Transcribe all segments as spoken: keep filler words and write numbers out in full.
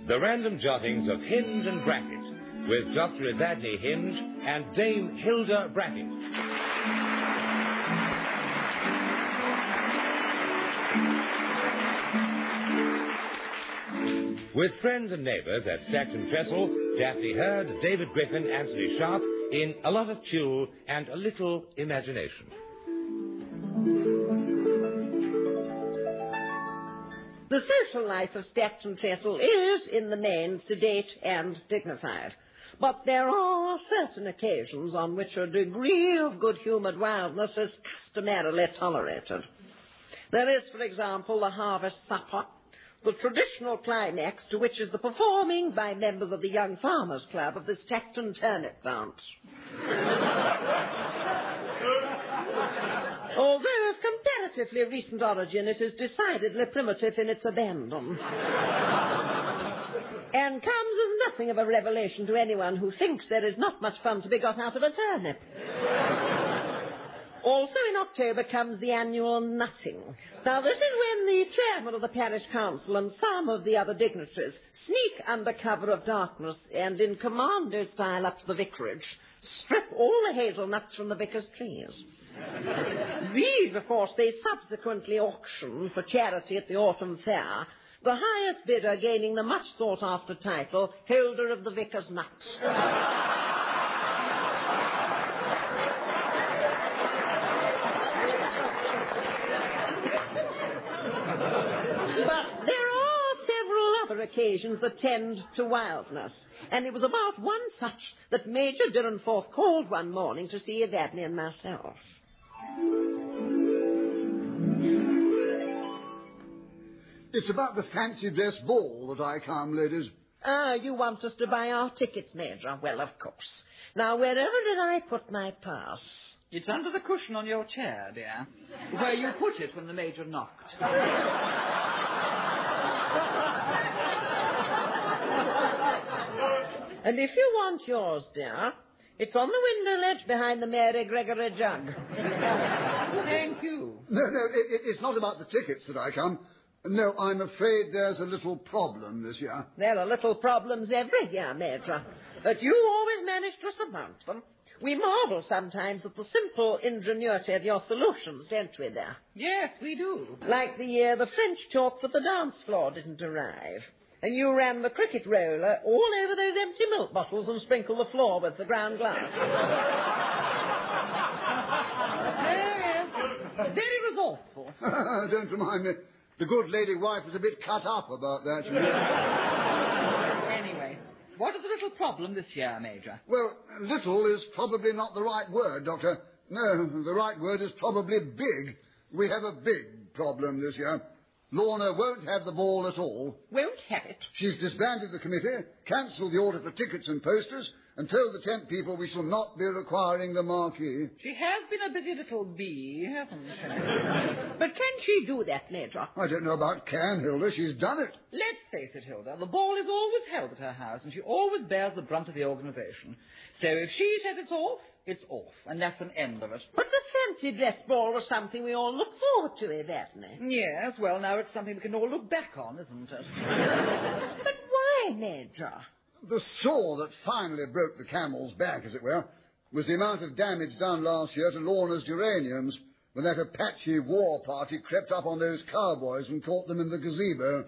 The Random Jottings of Hinge and Bracket, with Doctor Evadne Hinge and Dame Hilda Bracket. With friends and neighbours at Stacton Trestle, Daphne Hurd, David Griffin, Anthony Sharp, in A Lot of Chew and a Little Imagination. The social life of Stacton Trestle is, in the main, sedate and dignified. But there are certain occasions on which a degree of good-humoured wildness is customarily tolerated. There is, for example, the harvest supper, the traditional climax to which is the performing by members of the Young Farmers Club of the Stacton Turnip Dance. Although of comparatively recent origin, it is decidedly primitive in its abandon. And comes as nothing of a revelation to anyone who thinks there is not much fun to be got out of a turnip. Also in October comes the annual nutting. Now, this is when the chairman of the parish council and some of the other dignitaries sneak under cover of darkness and in commando style up to the vicarage, strip all the hazelnuts from the vicar's trees. These, of course, they subsequently auction for charity at the autumn fair, the highest bidder gaining the much sought-after title, Holder of the Vicar's Nuts. But there are several other occasions that tend to wildness, and it was about one such that Major Dyrenforth called one morning to see Evadne and myself. It's about the fancy dress ball that I come, ladies. Ah, you want us to buy our tickets, Major? Well, of course. Now, wherever did I put my purse? It's under the cushion on your chair, dear, where you put it when the Major knocked. And if you want yours, dear, it's on the window ledge behind the Mary Gregory jug. Thank you. No, no, it, it's not about the tickets that I come. No, I'm afraid there's a little problem this year. There are little problems every year, Major, but you always manage to surmount them. We marvel sometimes at the simple ingenuity of your solutions, don't we, there? Yes, we do. Like the year the French chalk for the dance floor didn't arrive, and you ran the cricket roller all over those empty milk bottles and sprinkled the floor with the ground glass. Yes, very resourceful. Don't remind me. The good lady wife was a bit cut up about that, you know. Anyway, what is the little problem this year, Major? Well, little is probably not the right word, Doctor. No, the right word is probably big. We have a big problem this year. Lorna won't have the ball at all. Won't have it? She's disbanded the committee, cancelled the order for tickets and posters, and told the tent people we shall not be requiring the marquee. She has been a busy little bee, hasn't she? But can she do that, Major? I don't know about can, Hilda. She's done it. Let's face it, Hilda. The ball is always held at her house, and she always bears the brunt of the organisation. So if she says it's off, it's off, and that's an end of it. But the fancy dress ball was something we all look forward to, Evadne. Yes, well, now it's something we can all look back on, isn't it? But why, Major? The straw that finally broke the camel's back, as it were, was the amount of damage done last year to Lorna's geraniums when that Apache war party crept up on those cowboys and caught them in the gazebo.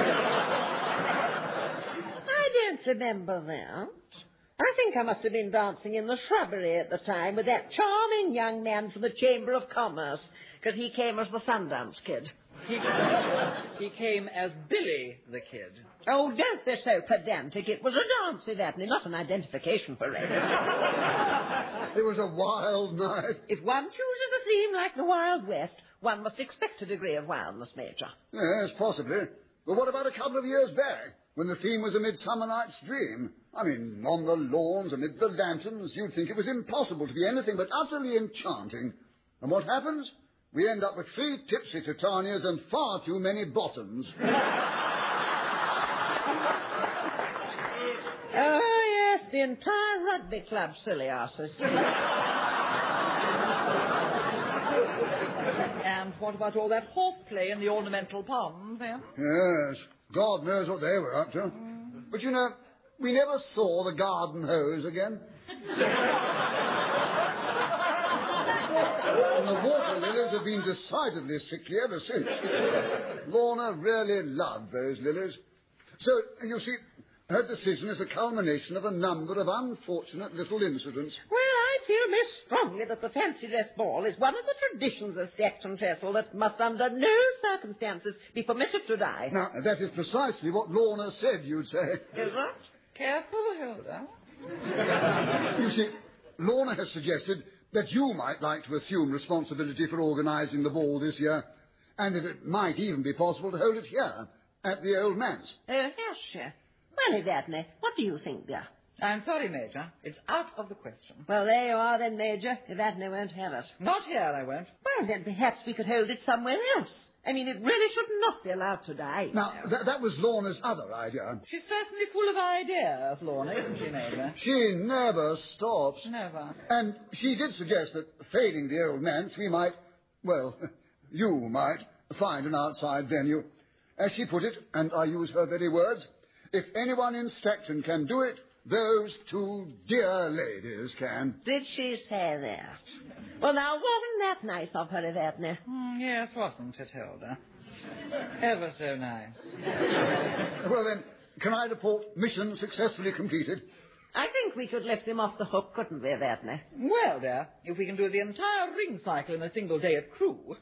I don't remember that. I think I must have been dancing in the shrubbery at the time with that charming young man from the Chamber of Commerce, because he came as the Sundance Kid. He, he came as Billy the Kid. Oh, don't be so pedantic. It was a dance, Evadne, not an identification parade. It was a wild night. If one chooses a theme like the Wild West, one must expect a degree of wildness, Major. Yes, possibly. But what about a couple of years back, when the theme was A Midsummer Night's Dream? I mean, on the lawns, amid the lanterns, you'd think it was impossible to be anything but utterly enchanting. And what happens? We end up with three tipsy Titanias and far too many bottoms. Oh, yes, the entire rugby club, silly asses. And what about all that horseplay in the ornamental pond, then? Yes, God knows what they were up to. But, you know, we never saw the garden hose again. And the water lilies have been decidedly sickly ever since. Lorna really loved those lilies. So, you see, her decision is the culmination of a number of unfortunate little incidents. Well, I feel most strongly that the fancy dress ball is one of the traditions of Stacton Trestle that must under no circumstances be permitted to die. Now, that is precisely what Lorna said you'd say. Is that? Careful, Hilda. You see, Lorna has suggested that you might like to assume responsibility for organising the ball this year, and that it might even be possible to hold it here, at the old manse. Oh, yes, sir. Well, Evadne, what do you think, dear? I'm sorry, Major. It's out of the question. Well, there you are then, Major. Evadne won't have it. Not here, I won't. Well, then perhaps we could hold it somewhere else. I mean, it really should not be allowed to die. Now, th- that was Lorna's other idea. She's certainly full of ideas, Lorna, isn't she, Major? She never stops. Never. And she did suggest that, failing the old manse, we might, well, you might, find an outside venue. As she put it, and I use her very words, if anyone in Stacton can do it, those two dear ladies can. Did she say that? Well, now, wasn't that nice of her, Evadne? Mm, yes, wasn't it, Hilda? Ever so nice. Well, then, can I report mission successfully completed? I think we could lift him off the hook, couldn't we, Evadne? Well, dear, if we can do the entire ring cycle in a single day at Crewe,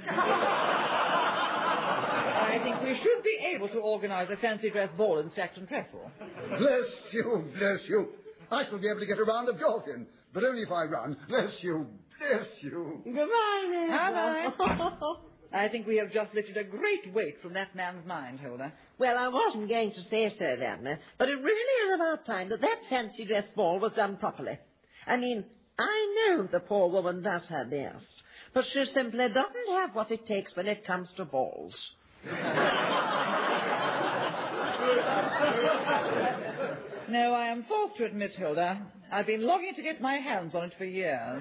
I think we should be able to organise a fancy dress ball in Stacton Trestle. Bless you, bless you. I shall be able to get a round of golf in, but only if I run. Bless you, bless you. Goodbye, Major. Bye-bye. I think we have just lifted a great weight from that man's mind, Hilda. Well, I wasn't going to say so, Evadne, but it really is about time that that fancy dress ball was done properly. I mean, I know the poor woman does her best, but she simply doesn't have what it takes when it comes to balls. No, I am forced to admit, Hilda, I've been longing to get my hands on it for years.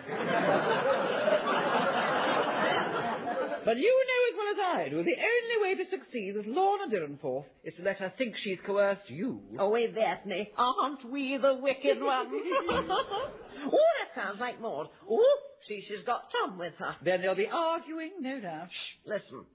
But you know as well as I do, the only way to succeed with Lorna Dyrenforth is to let her think she's coerced you. Oh, Evadne, aren't we the wicked ones? Oh, that sounds like Maud. Oh, see, she's got Tom with her. Then they'll be arguing, no doubt. Shh, listen.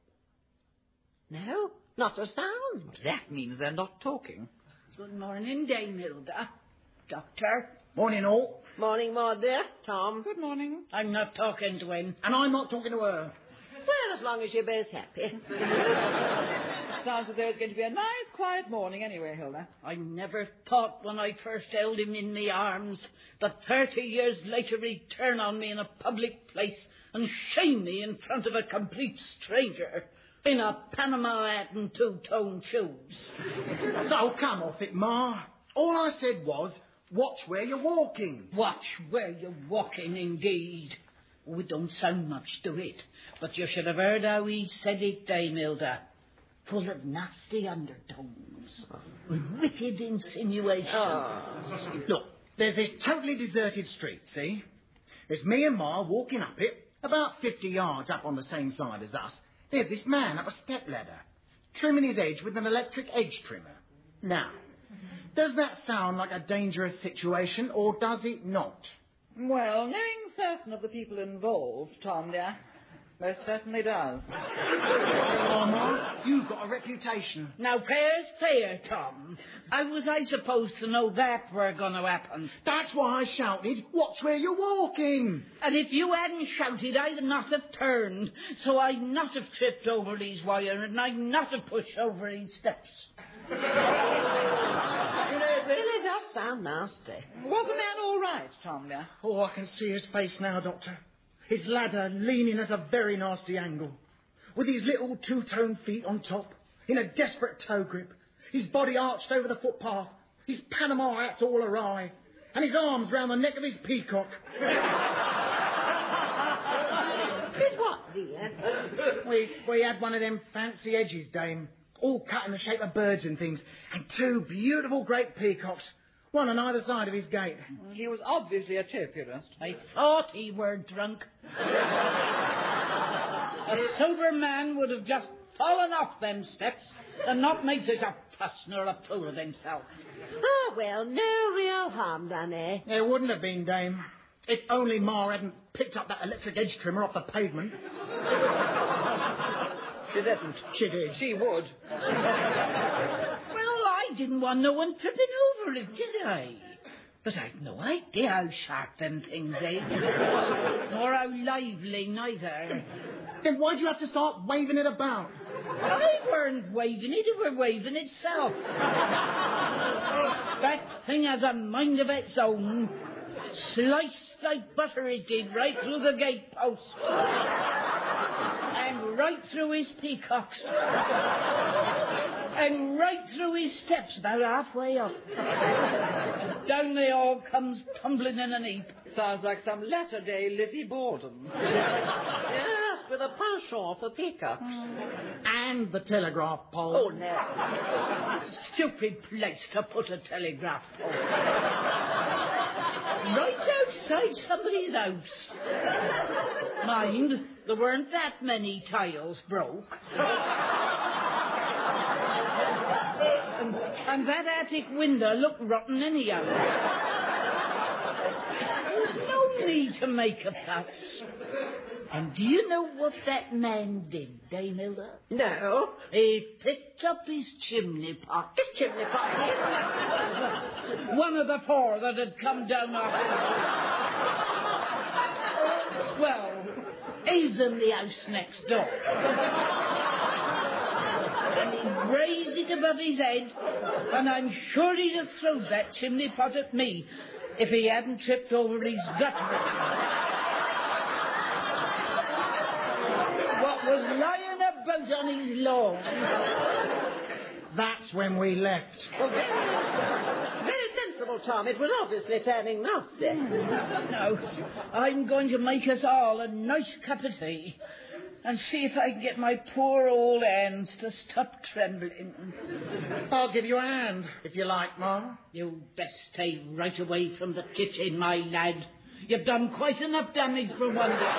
No, not a sound. That means they're not talking. Good morning, Dame Hilda. Doctor. Morning, all. Morning, Maud, dear. Tom. Good morning. I'm not talking to him. And I'm not talking to her. Well, as long as you're both happy. Sounds as though it's going to be a nice, quiet morning anyway, Hilda. I never thought when I first held him in my arms that thirty years later he'd turn on me in a public place and shame me in front of a complete stranger in a Panama hat and two-tone shoes. Oh, come off it, Ma. All I said was, watch where you're walking. Watch where you're walking, indeed. Oh, it don't sound much to it, but you should have heard how he said it, Dame Hilda. Full of nasty undertones, wicked insinuations. Oh. Look, there's this totally deserted street, see? There's me and Ma walking up it, about fifty yards up on the same side as us. There's this man up a step ladder, trimming his edge with an electric edge trimmer. Now, does that sound like a dangerous situation, or does it not? Well, knowing certain of the people involved, Tom, dear, most certainly does. Oh, Ma, you've got a reputation. Now, fair's fair, Tom. How was I supposed to know that were going to happen? That's why I shouted, watch where you're walking. And if you hadn't shouted, I'd not have turned, so I'd not have tripped over these wire, and I'd not have pushed over these steps. You know, it really does sound nasty. Was the man all right, Tom, dear? Oh, I can see his face now, Doctor. His ladder leaning at a very nasty angle, with his little two-tone feet on top, in a desperate toe grip, his body arched over the footpath, his Panama hat's all awry, and his arms round the neck of his peacock. His what, dear? We, we had one of them fancy edges, Dame, all cut in the shape of birds and things, and two beautiful great peacocks, one on either side of his gate. He was obviously a topiarist. I thought he were drunk. A sober man would have just fallen off them steps and not made such a fuss nor a fool of himself. Oh, well, no real harm done, eh? There wouldn't have been, Dame. If only Ma hadn't picked up that electric edge trimmer off the pavement. She didn't. She did. She would. Well, I didn't want no one tripping over it, did I? But I'd no idea how sharp them things is. Nor how lively, neither. Then why'd you have to start waving it about? I weren't waving it, it were waving itself. That thing has a mind of its own. Sliced like butter it did, right through the gatepost. And right through his peacocks. And right through his steps, about halfway up. Down they all comes tumbling in an heap. Sounds like some latter-day Lizzie Borden. Yes, with a penchant for peacocks. And the telegraph pole. Oh, no. Stupid place to put a telegraph pole. Right outside somebody's house. Mind, there weren't that many tiles broke. and, and that attic window looked rotten anyhow. There's no need to make a fuss. And do you know what that man did, Dame Hilda? No. He picked up his chimney pot. His chimney pot. One of the four that had come down our house. Well, he's in the house next door. And he raised it above his head, and I'm sure he'd have thrown that chimney pot at me if he hadn't tripped over his gutter. What was lying about on his lawn. That's when we left. Well, very, very sensible, Tom. It was obviously turning nasty. No, I'm going to make us all a nice cup of tea and see if I can get my poor old hands to stop trembling. I'll give you a hand, if you like, Ma. You best stay right away from the kitchen, my lad. You've done quite enough damage for one day.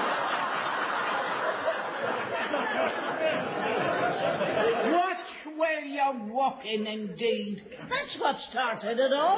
Watch where you're walking, indeed. That's what started it all.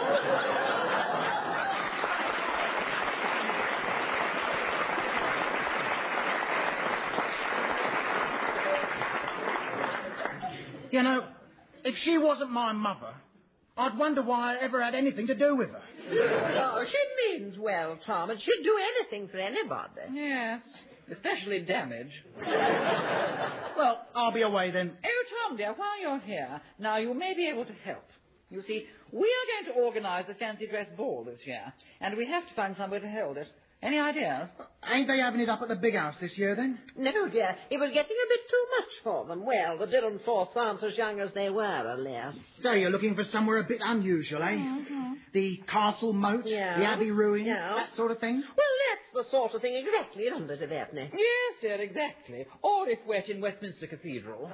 You know, if she wasn't my mother, I'd wonder why I ever had anything to do with her. Oh, she means well, Tom, and she'd do anything for anybody. Yes, especially damage. Well, I'll be away then. Oh, Tom, dear, while you're here, now you may be able to help. You see, we are going to organise a fancy dress ball this year, and we have to find somewhere to hold it. Any ideas? Ain't they having it up at the big house this year, then? No, dear. It was getting a bit too much for them. Well, the Dillon Forths aren't as young as they were, alas. So you're looking for somewhere a bit unusual, eh? Mm-hmm. The castle moat, Yeah. the abbey ruins, Yeah. that sort of thing? Well, that's the sort of thing exactly, isn't it, Daphne? Yes, dear, exactly. Or if wet in Westminster Cathedral.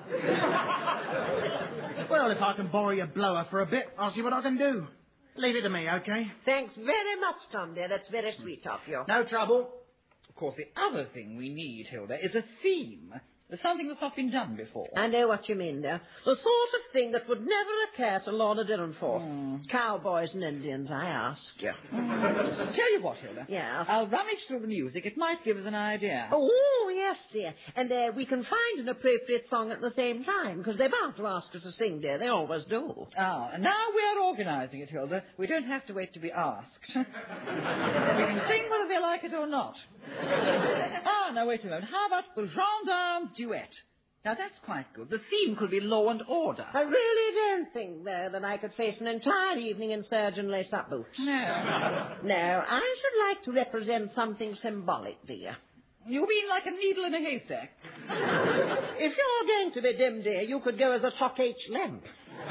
Well, if I can borrow your blower for a bit, I'll see what I can do. Leave it to me, okay? Thanks very much, Tom, dear. That's very sweet of you. No trouble. Of course, the other thing we need, Hilda, is a theme. There's something that's not been done before. I know what you mean, dear. The sort of thing that would never occur to Lorna Dillonforth. Mm. Cowboys and Indians, I ask you. Tell you what, Hilda. Yeah. I'll rummage through the music. It might give us an idea. Oh, yes, dear. And uh, we can find an appropriate song at the same time, because they're bound to ask us to sing, dear. They always do. Ah, and now we're organising it, Hilda. We don't have to wait to be asked. We can sing whether they like it or not. Ah, now wait a moment. How about the gendarme duet? Now that's quite good. The theme could be law and order. I really don't think, though, that I could face an entire evening in serge and lace-up boots. No. No, I should like to represent something symbolic, dear. You mean like a needle in a haystack? If you're going to be dim, dear, you could go as a top H lamp.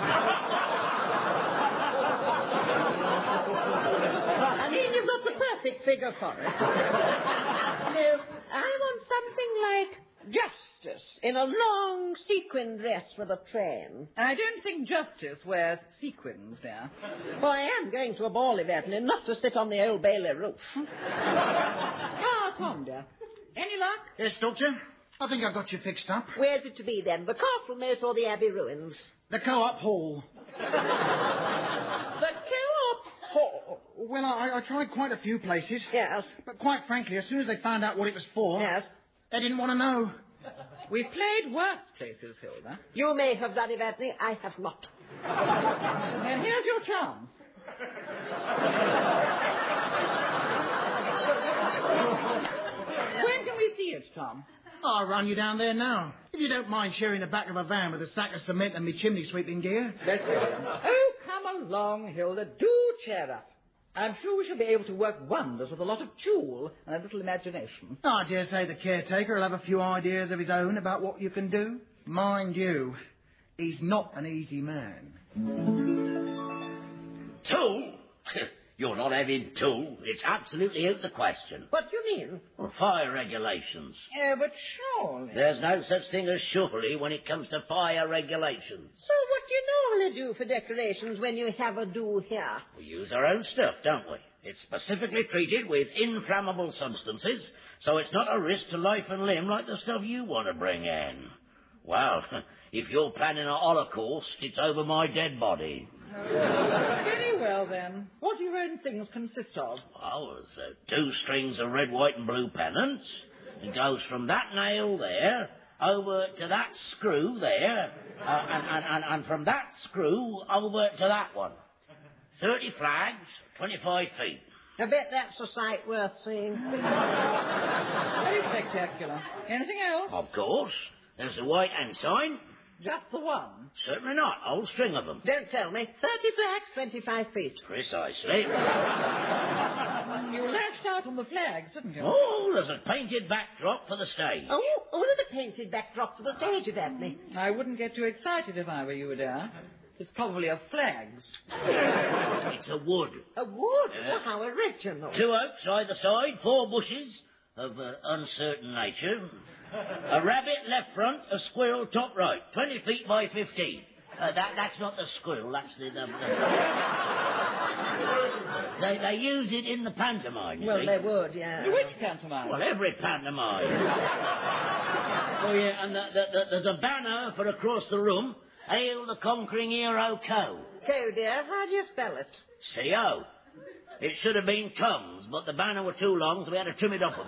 I mean, you've got the perfect figure for it. No, I want something like Justice in a long sequin dress with a train. I don't think Justice wears sequins, dear. Well, I am going to a ball event and not to sit on the Old Bailey roof. Ah, Tom, dear. Any luck? Yes, Doctor. I think I've got you fixed up. Where's it to be, then? The castle moat or the abbey ruins? The Co-op Hall. The Co-op Hall? Well, I, I tried quite a few places. Yes. But quite frankly, as soon as they found out what it was for... Yes. They didn't want to know. We've played worse places, Hilda. You may have done it, Anthony. I have not. Then here's your chance. When can we see it, Tom? I'll run you down there now. If you don't mind sharing the back of a van with a sack of cement and me chimney sweeping gear. That's it. Oh, come along, Hilda. Do cheer up. I'm sure we shall be able to work wonders with a lot of tulle and a little imagination. I dare say the caretaker will have a few ideas of his own about what you can do. Mind you, he's not an easy man. Tool? You're not having tool. It's absolutely out of the question. What do you mean? Well, fire regulations. Yeah, but surely... There's no such thing as surely when it comes to fire regulations. So what do you normally do for decorations when you have a do here? We use our own stuff, don't we? It's specifically treated with inflammable substances, so it's not a risk to life and limb like the stuff you want to bring in. Well, if you're planning a holocaust, it's over my dead body. Very well, then. What do your own things consist of? Well, there's uh, two strings of red, white and blue pennants. It goes from that nail there over to that screw there, uh, and, and, and, and from that screw over to that one. Thirty flags, twenty-five feet. I bet that's a sight worth seeing. Very spectacular. Anything else? Of course. There's the white ensign. Just the one? Certainly not. A whole string of them. Don't tell me. Thirty flags, twenty-five feet. Precisely. You lashed out on the flags, didn't you? Oh, there's a painted backdrop for the stage. Oh, oh, there's a painted backdrop for the stage, Daphne. I wouldn't get too excited if I were you, dear. It's probably of flags. It's a wood. A wood? Uh, oh, how original. Two oaks either side, four bushes of uh, uncertain nature. A rabbit left front, a squirrel top right, twenty feet by fifteen. Uh, that, that's not the squirrel, that's the... the, the... they, they use it in the pantomime, you Well, see. they would, yeah. Which pantomime? Well, every pantomime. Oh, yeah, and the, the, the, there's a banner for across the room. Hail the conquering hero, Co. Co, dear, how do you spell it? C O. It should have been Combs, but the banner were too long, so we had to trim it up a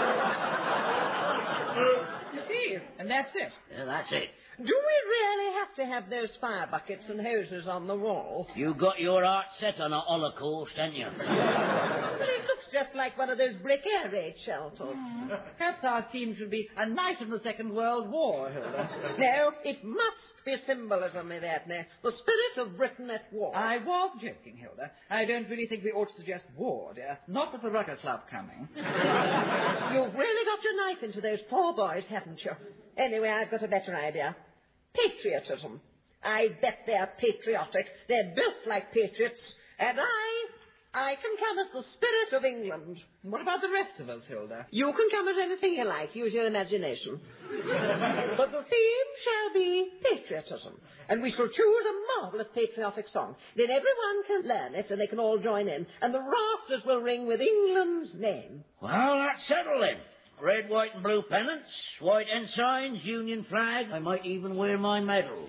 bit. You see, and that's it. Yeah, that's it. Do we really have to have those fire buckets and hoses on the wall? You got your heart set on a holocaust, haven't you? Well, it looks just like one of those brick air raid shelters. Perhaps our theme should be a night in the Second World War, Hilda. No, it must be symbolism, Daphne. The spirit of Britain at war. I was joking, Hilda. I don't really think we ought to suggest war, dear. Not with the Rucker Club coming. You've really got your knife into those poor boys, haven't you? Anyway, I've got a better idea. Patriotism. I bet they're patriotic. They're built like patriots. And I... I can come as the spirit of England. What about the rest of us, Hilda? You can come as anything you like. Use your imagination. But the theme shall be patriotism. And we shall choose a marvellous patriotic song. Then everyone can learn it and they can all join in. And the rafters will ring with England's name. Well, that's settled then. Red, white and blue pennants, white ensigns, Union flag. I might even wear my medals.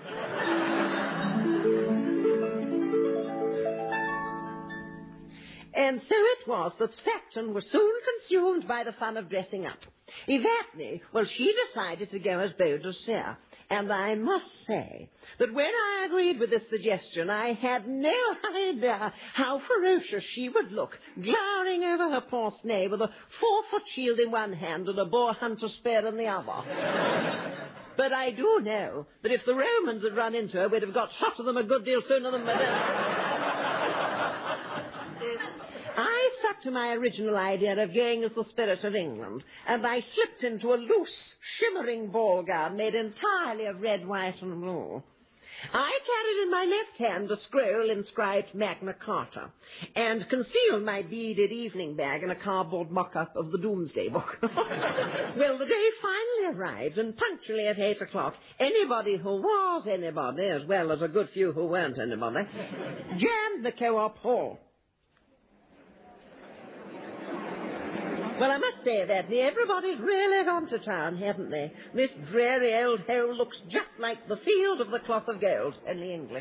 And so it was that Stacton was soon consumed by the fun of dressing up. Evadne, well, she decided to go as bold as Sarah. And I must say that when I agreed with this suggestion, I had no idea how ferocious she would look, glowering over her pince nez with a four-foot shield in one hand and a boar hunter spear in the other. But I do know that if the Romans had run into her, we'd have got shot of them a good deal sooner than they did. I stuck to my original idea of going as the spirit of England, and I slipped into a loose, shimmering ball gown made entirely of red, white, and blue. I carried in my left hand a scroll inscribed Magna Carta, and concealed my beaded evening bag in a cardboard mock-up of the Doomsday Book. Well, the day finally arrived, and punctually at eight o'clock, anybody who was anybody, as well as a good few who weren't anybody, jammed the Co-op Hall. Well, I must say, Edney, everybody's really gone to town, haven't they? This dreary old hole looks just like the field of the cloth of gold, only English.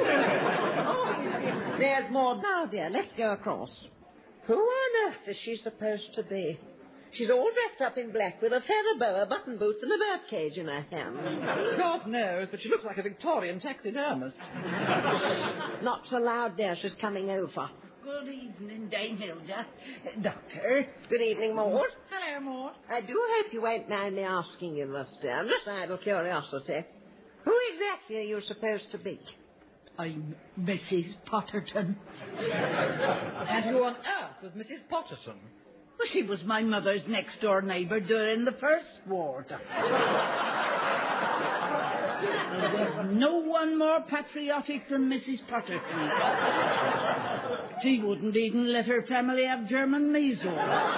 Oh, there's Maud. Now, dear, let's go across. Who on earth is she supposed to be? She's all dressed up in black with a feather boa, button boots, and a birdcage in her hand. God knows, but she looks like a Victorian taxidermist. Not so loud there, she's coming over. Good evening, Dame Hilda. Doctor. Good evening, Maud. Hello, Maud. I do hope you won't mind me asking you this, dear. Just idle curiosity. Who exactly are you supposed to be? I'm Missus Potterton. And who on earth was Missus Potterton? Well, she was my mother's next-door neighbour during the First War. There's no one more patriotic than Missus Potterton. She wouldn't even let her family have German measles.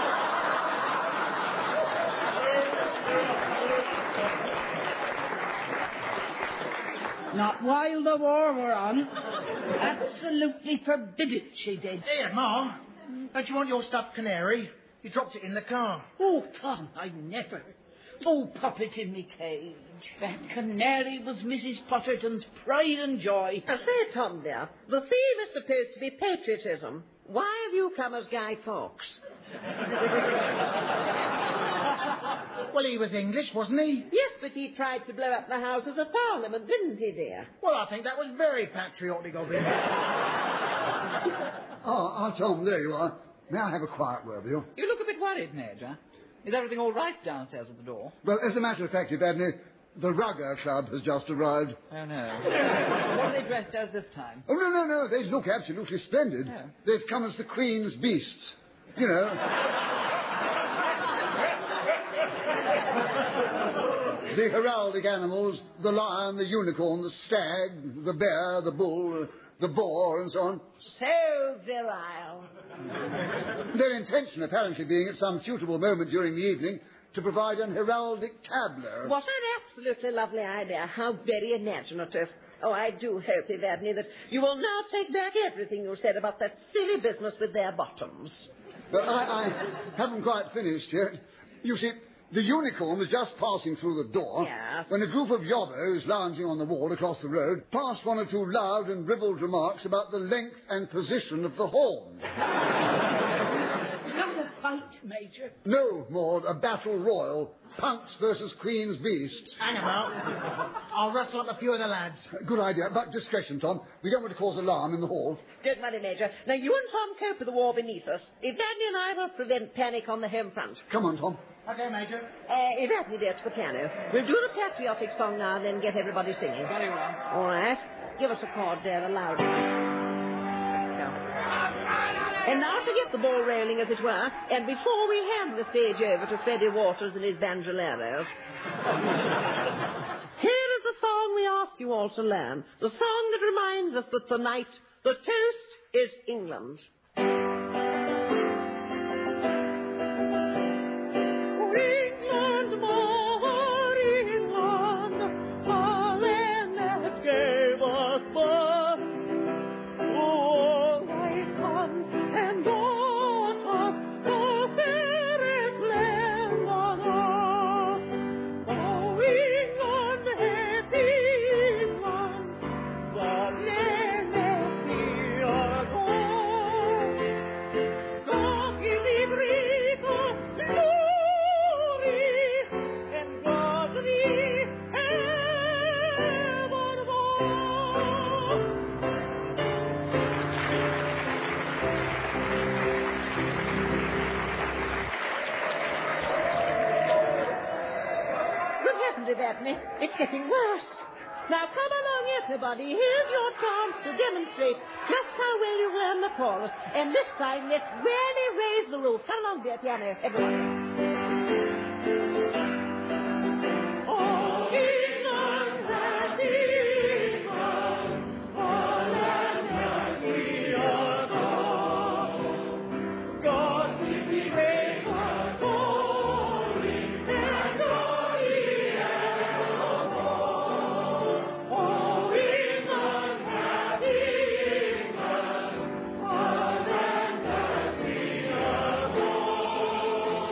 Not while the war were on. Absolutely forbid it, she did. Here, Ma. Don't you want your stuffed canary? You dropped it in the car. Oh, Tom, I never. Oh, pop it in me cage. That canary was Missus Potterton's pride and joy. I say, Tom, dear, the theme is supposed to be patriotism. Why have you come as Guy Fawkes? Well, he was English, wasn't he? Yes, but he tried to blow up the Houses of Parliament, didn't he, dear? Well, I think that was very patriotic of him. Oh, oh, Tom, there you are. May I have a quiet word with you? You look a bit worried, Major. Is everything all right downstairs at the door? Well, as a matter of fact, Evadne, the Rugger Club has just arrived. Oh, no. What are they dressed as this time? Oh, no, no, no. They look absolutely splendid. Oh. They've come as the Queen's beasts. You know. The heraldic animals, the lion, the unicorn, the stag, the bear, the bull, the boar, and so on. So virile. Their intention apparently being at some suitable moment during the evening to provide an heraldic tableau. What an absolutely lovely idea. How very imaginative. Oh, I do hope, Evadne, that you will now take back everything you said about that silly business with their bottoms. But I, I haven't quite finished yet. You see, the unicorn was just passing through the door Yes. when a group of yobbos lounging on the wall across the road passed one or two loud and ribald remarks about the length and position of the horn. Not a fight, Major. No, Maud, a battle royal. Punks versus Queen's beasts. Hang about. I'll rustle up a few of the lads. Good idea, but discretion, Tom. We don't want to cause alarm in the hall. Don't worry, Major. Now, you and Tom cope with the war beneath us. Evadne and I will prevent panic on the home front. Come on, Tom. Okay, Major. Uh, Evadne, dear, to the piano. We'll do the patriotic song now and then get everybody singing. Very well. All right. Give us a chord there, aloud. And now to get the ball rolling, as it were, and before we hand the stage over to Freddie Waters and his banjoleros, here is the song we asked you all to learn, the song that reminds us that tonight the toast is England. England, more England, our land that gave us birth. Oh, my sons and daughters, the fairest land on earth. Oh, England, happy England, the land that we adore. God give thee great glory and God thee evermore. What happened to Evadne? It's getting worse. Now come along, everybody. Here's your chance to demonstrate just how well you learn the chorus. And this time, let's really raise the roof. Come along, dear piano, everyone. Oh, England, that England, our land that we adore. God give thee praise for glory and glory evermore. Oh, England, happy England, our land that we adore.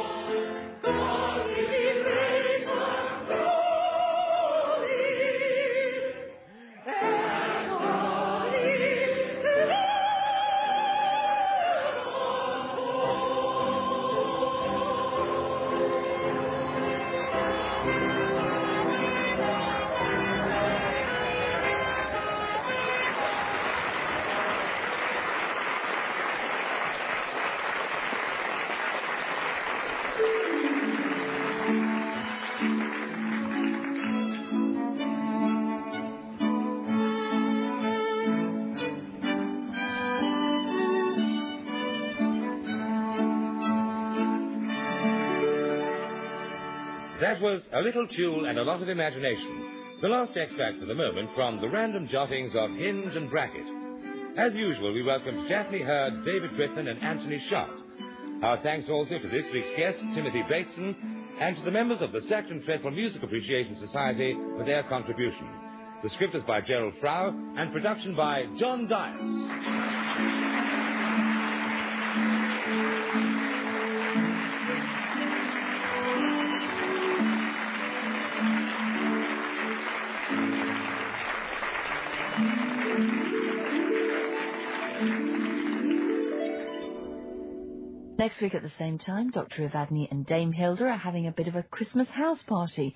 That was A Little Tune and a Lot of Imagination, the last extract for the moment from the random jottings of Hinge and Bracket. As usual, we welcome Daphne Hurd, David Griffin, and Anthony Sharp. Our thanks also to this week's guest, Timothy Bateson, and to the members of the Saxon Trestle Music Appreciation Society for their contribution. The script is by Gerald Frau, and production by John Dias. Next week at the same time, Doctor Evadne and Dame Hilda are having a bit of a Christmas house party